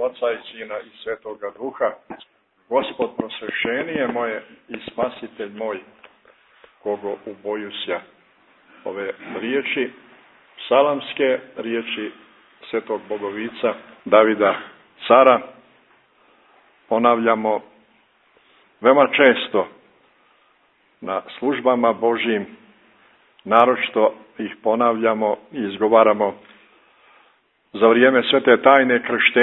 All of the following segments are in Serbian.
Oca i Sina i Svetoga Duha. Gospod prosvešenije moje i Spasitelj moj, kogo ubojusja. Ove riječi, psalamske riječi Svetog Bogovica Davida cara, ponavljamo veoma često na službama Božjim, naročito ih ponavljamo i izgovaramo za vrijeme svete tajne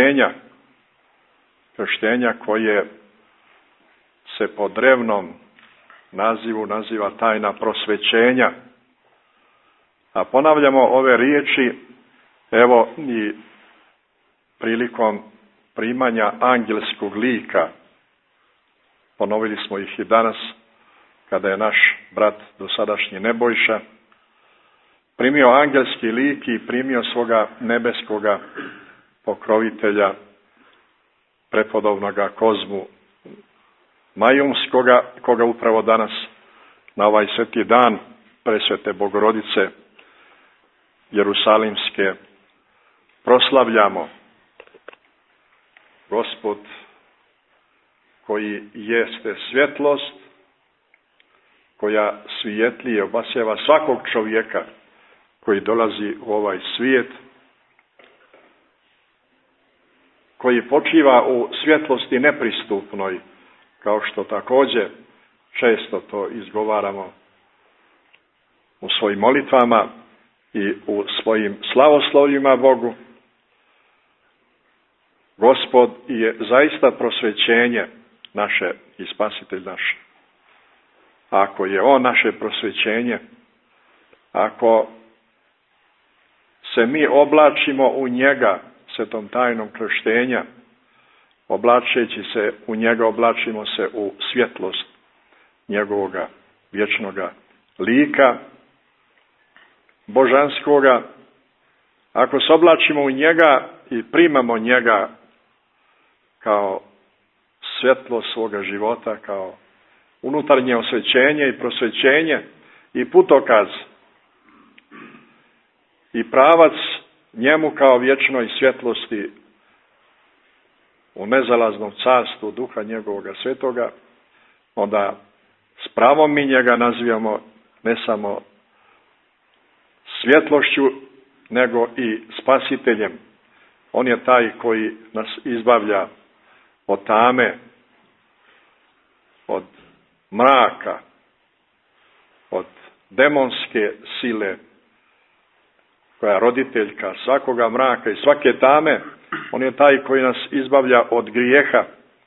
krštenja koje se po drevnom nazivu naziva tajna prosvećenja. A ponavljamo ove riječi, evo i prilikom primanja angelskog lika. Ponovili smo ih i danas, kada je naš brat dosadašnji Nebojša primio angelski lik i primio svoga nebeskoga pokrovitelja, prepodobnoga Kozmu Majumskoga, koga upravo danas na ovaj sveti dan presvete Bogorodice Jerusalimske proslavljamo. Gospod koji jeste svjetlost, koja svijetli i obasjava svakog čovjeka koji dolazi u ovaj svijet, koji počiva u svjetlosti nepristupnoj, kao što također često to izgovaramo u svojim molitvama i u svojim slavoslovljima Bogu. Gospod je zaista prosvećenje naše i Spasitelj naš. Ako je On naše prosvećenje, ako se mi oblačimo u njega svetom tajnom krštenja, oblačeći se u njega, oblačimo se u svjetlost njegovoga vječnoga lika božanskoga. Ako se oblačimo u njega i primamo njega kao svjetlo svoga života, kao unutarnje osvećenje i prosvećenje i putokaz i pravac njemu kao vječnoj svjetlosti u nezalaznom carstvu duha njegovoga svetoga, onda s pravom mi njega nazivamo ne samo svjetlošću, nego i Spasiteljem. On je taj koji nas izbavlja od tame, od mraka, od demonske sile, koja je roditeljka svakoga mraka i svake tame. On je taj koji nas izbavlja od grijeha,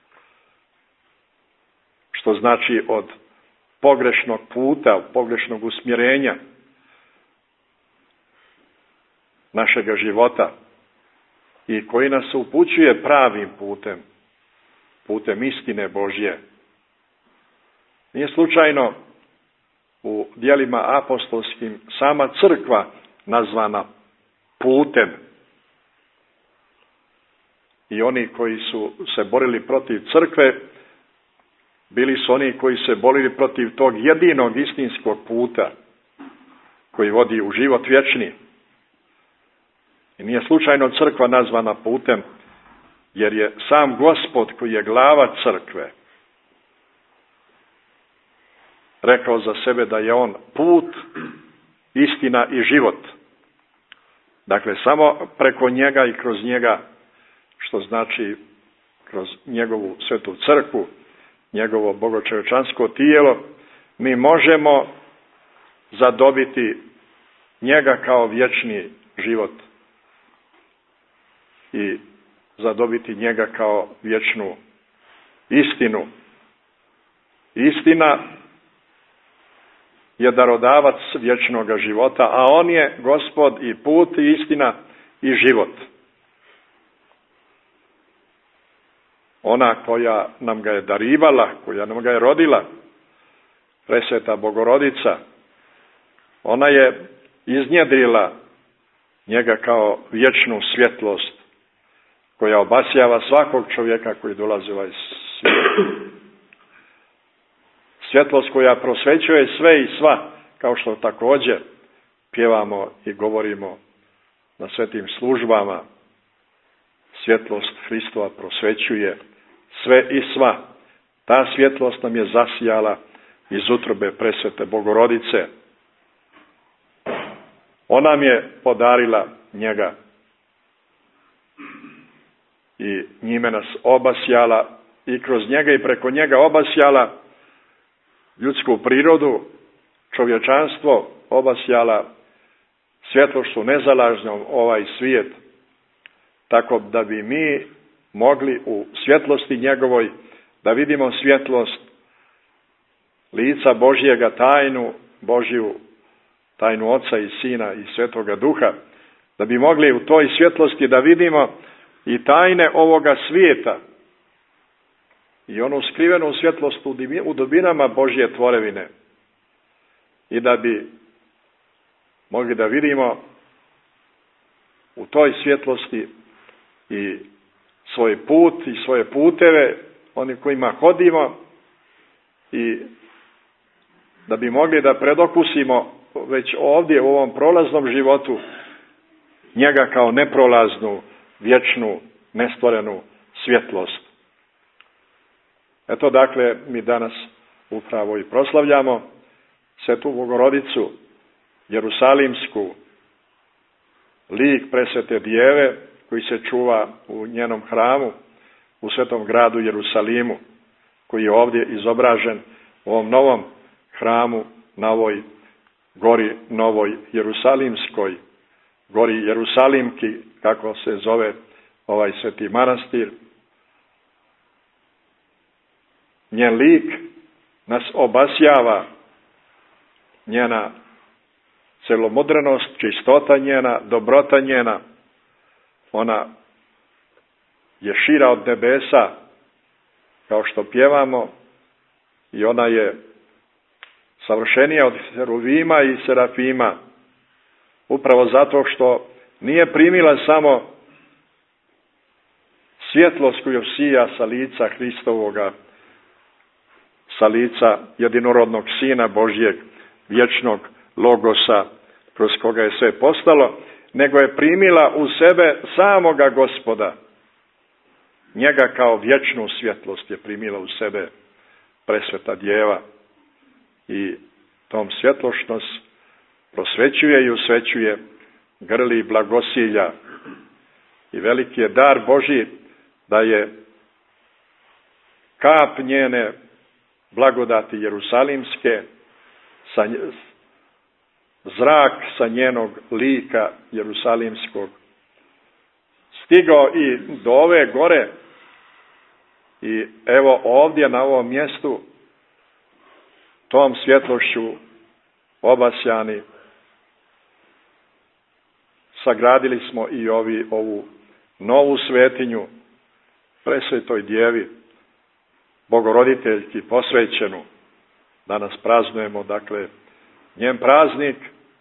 što znači od pogrešnog puta, pogrešnog usmjerenja našega života i koji nas upućuje pravim putem istine Božje. Nije slučajno u djelima apostolskim sama crkva nazvana putem. I oni koji su se borili protiv crkve, bili su oni koji se borili protiv tog jedinog istinskog puta koji vodi u život vječni. I nije slučajno crkva nazvana putem, jer je sam Gospod koji je glava crkve rekao za sebe da je on put, istina i život. Dakle, samo preko njega i kroz njega, što znači kroz njegovu svetu crkvu, njegovo bogočovječansko tijelo, mi možemo zadobiti njega kao vječni život i zadobiti njega kao vječnu istinu. Istina je darodavac vječnoga života, a on je Gospod i put i istina i život. Ona koja nam ga je darivala, koja nam ga je rodila, presveta Bogorodica, ona je iznjedrila njega kao vječnu svjetlost koja obasjava svakog čovjeka koji dolazi u ovaj svijet. Svjetlost koja prosvećuje sve i sva, kao što također pjevamo i govorimo na svetim službama. svjetlost Hristova prosvećuje sve i sva. Ta svjetlost nam je zasijala iz utrobe presvete Bogorodice. Ona nam je podarila njega i njime nas obasjala i kroz njega i preko njega obasjala ljudsku prirodu, čovječanstvo, obasjala svjetlošću nezalažnom ovaj svijet, tako da bi mi mogli u svjetlosti njegovoj da vidimo svjetlost lica Božjega, tajnu Božju, tajnu Oca i Sina i Svetoga Duha, da bi mogli u toj svjetlosti da vidimo i tajne ovoga svijeta i onu skrivenu svjetlost u dubinama Božje tvorevine i da bi mogli da vidimo u toj svjetlosti i svoj put i svoje puteve, oni kojima hodimo, i da bi mogli da predokusimo već ovdje u ovom prolaznom životu njega kao neprolaznu, vječnu, nestvorenu svjetlost. Eto dakle, mi danas upravo i proslavljamo Svetu Bogorodicu Jerusalimsku, lik presvete Djeve koji se čuva u njenom hramu u svetom gradu Jerusalimu, koji je ovdje izobražen u ovom novom hramu na ovoj gori novoj Jerusalimskoj, gori Jerusalimki, kako se zove ovaj sveti manastir. Njen lik nas obasjava, njena celomudrenost, čistota njena, dobrota njena, ona je šira od nebesa, kao što pjevamo, i ona je savršenija od heruvima i serafima, upravo zato što nije primila samo svjetlost koju sija sa lica Hristovoga, sa lica jedinorodnog Sina Božjeg, vječnog Logosa, kroz koga je sve postalo, nego je primila u sebe samoga Gospoda. Njega kao vječnu svjetlost je primila u sebe presveta Djeva i tom svjetlošću nas prosvećuje i usvećuje, grli blagosilja, i veliki je dar Božji da je kap njene blagodati Jerusalimske, zrak sa njenog lika Jerusalimskog stigao i do ove gore, i evo ovdje na ovom mjestu tom svjetlošću obasjani sagradili smo i ovu novu svetinju presvetoj Djevi Bogoroditeljki posvećenu. Danas praznujemo dakle njen praznik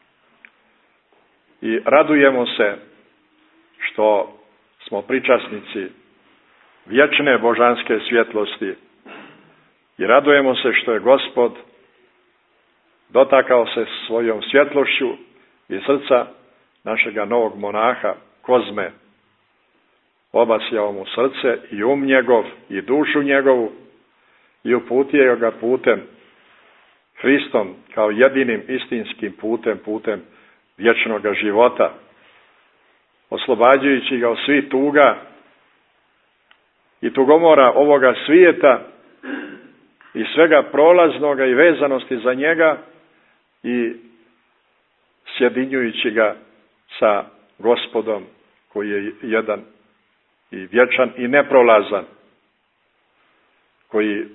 i radujemo se što smo pričasnici vječne božanske svjetlosti i radujemo se što je Gospod dotakao se svojom svjetlošću i srca našega novog monaha Kozme, obasjao mu srce i njegov i dušu njegovu i uputio ga putem Hristom kao jedinim istinskim putem vječnoga života, oslobađajući ga od svih tuga i tugomora ovoga svijeta i svega prolaznoga i vezanosti za njega, i sjedinjujući ga sa Gospodom koji je jedan i vječan i neprolazan, koji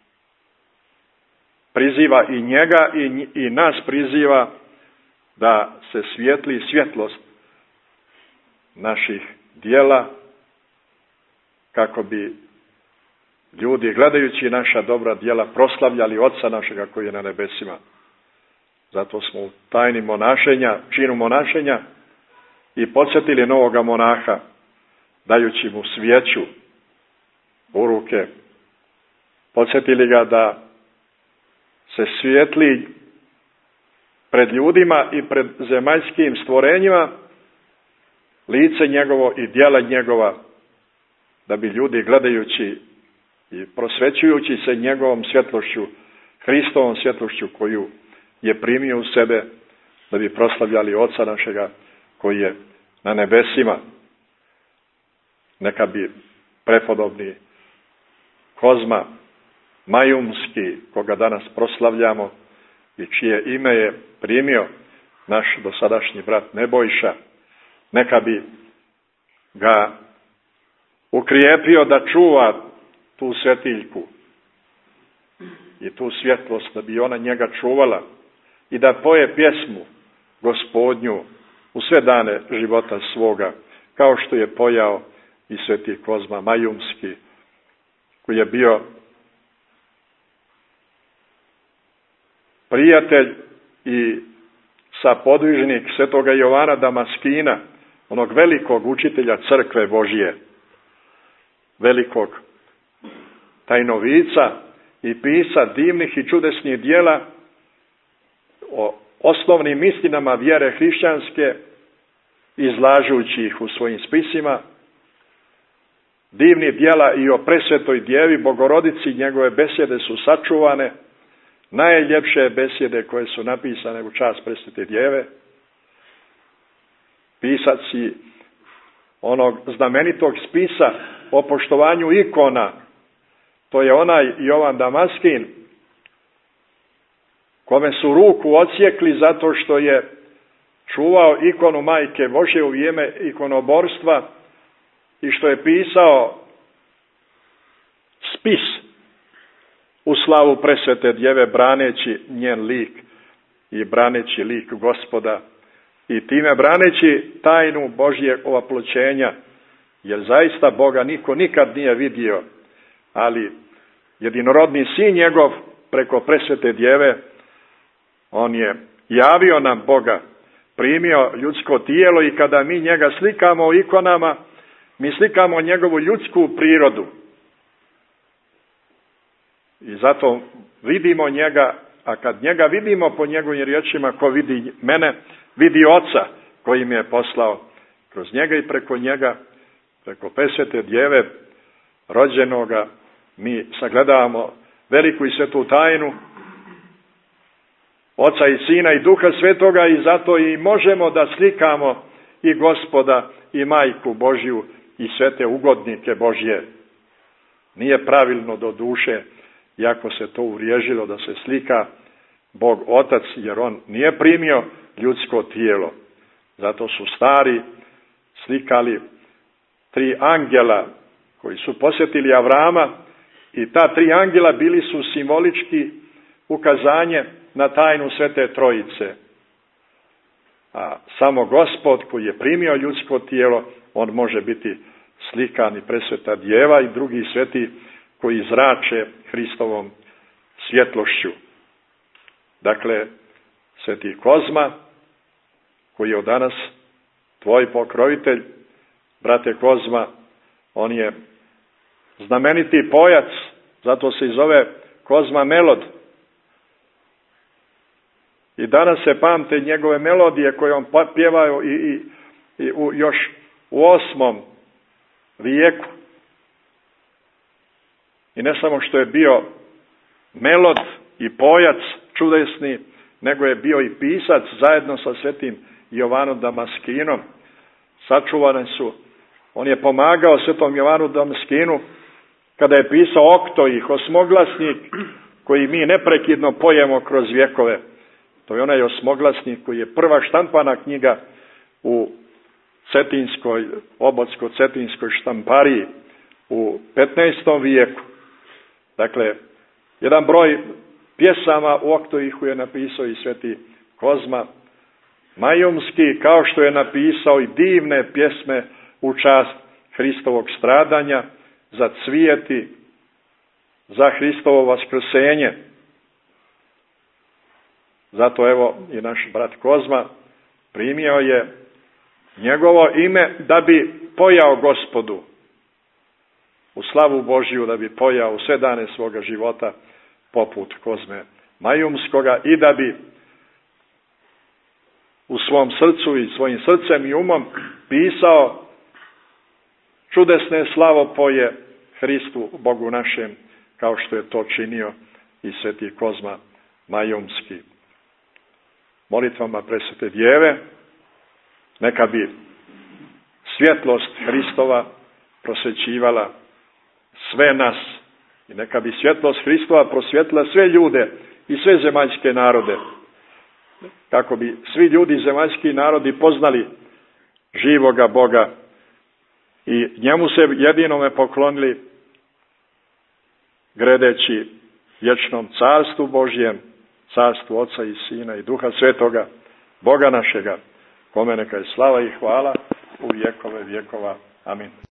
priziva i njega i nas priziva da se svijetli svjetlost naših djela, kako bi ljudi, gledajući naša dobra djela, proslavljali Oca našega koji je na nebesima. Zato smo u tajni monašenja, činu monašenja, i podsjetili novoga monaha, dajući mu svijeću u ruke. Podsjetili ga da se svijetli pred ljudima i pred zemaljskim stvorenjima lice njegovo i djela njegova, da bi ljudi gledajući i prosvećujući se njegovom svjetlošću, Hristovom svjetlošću koju je primio u sebe, da bi proslavljali Oca našega koji je na nebesima. Neka bi prepodobni Kozma Majumski, koga danas proslavljamo i čije ime je primio naš dosadašnji brat Nebojša, neka bi ga ukrijepio da čuva tu svetiljku i tu svjetlost, da bi ona njega čuvala i da poje pjesmu Gospodnju u sve dane života svoga, kao što je pojao i sveti Kozma Majumski, koji je bio prijatelj i sapodvižnik svetoga Jovana Damaskina, onog velikog učitelja crkve Božije, velikog tajnovica i pisa divnih i čudesnih dijela o osnovnim istinama vjere hrišćanske, izlažući ih u svojim spisima, divnih dijela i o presvetoj djevi Bogorodici, njegove besjede su sačuvane, najljepše besjede koje su napisane u čast presvete djeve. Pisac i onog znamenitog spisa o poštovanju ikona, to je onaj Jovan Damaskin, kome su ruku odsjekli zato što je čuvao ikonu Majke Božje u vrijeme ikonoborstva i što je pisao spis u slavu presvete djeve, braneći njen lik i braneći lik Gospoda i time braneći tajnu Božjeg ovaploćenja, jer zaista Boga niko nikad nije vidio, ali jedinorodni sin njegov preko presvete djeve, on je javio nam Boga, primio ljudsko tijelo i kada mi njega slikamo u ikonama, mi slikamo njegovu ljudsku prirodu. I zato vidimo njega, a kad njega vidimo po njegovim riječima, ko vidi mene, vidi Oca koji mi je poslao. Kroz njega i preko njega, preko presvete djeve rođenoga, mi sagledavamo veliku i svetu tajnu Oca i Sina i Duha Svetoga i zato i možemo da slikamo i Gospoda i Majku Božju i svete ugodnike Božje. Nije pravilno do duše, iako se to uvriježilo da se slika Bog Otac, jer on nije primio ljudsko tijelo. Zato su stari slikali 3 angela koji su posjetili Avrama i ta 3 angela bili su simbolički ukazanje na tajnu Svete Trojice. A samo Gospod koji je primio ljudsko tijelo, on može biti slikan i presveta djeva i drugi sveti koji zrače Hristovom svjetlošću. Dakle, sveti Kozma, koji je od danas tvoj pokrovitelj, brate Kozma, on je znameniti pojac, zato se i zove Kozma Melod. I danas se pamte njegove melodije koje on pjevao još u 8. vijeku. I ne samo što je bio melod i pojac čudesni, nego je bio i pisac zajedno sa svetim Jovanom Damaskinom. Sačuvane su. On je pomagao svetom Jovanu Damaskinu kada je pisao oktoih, osmoglasnik, koji mi neprekidno pojemo kroz vjekove. To je onaj osmoglasnik koji je prva štampana knjiga u cetinskoj, obodsko-cetinskoj štampariji u 15. vijeku. Dakle, jedan broj pjesama u oktoihu je napisao i sveti Kozma Majumski, kao što je napisao i divne pjesme u čast Hristovog stradanja, za cvijeti, za Hristovo vaskrsenje. Zato evo i naš brat Kozma primio je njegovo ime da bi pojao Gospodu u slavu Božju, da bi pojao u sve dane svoga života poput Kozme Majumskoga i da bi u svom srcu i svojim srcem i umom pisao čudesne slavopoje Hristu, Bogu našem, kao što je to činio i sveti Kozma Majumski. Molitvama Presvete Djeve, neka bi svjetlost Hristova prosvećivala sve nas i neka bi svjetlost Hristova prosvjetila sve ljude i sve zemaljske narode, kako bi svi ljudi, zemaljski narodi, poznali živoga Boga i njemu se jedinome poklonili, gredeći vječnom carstvu Božjem, carstvu Oca i Sina i Duha Svetoga, Boga našega, kome neka je slava i hvala u vjekove vjekova. Amin.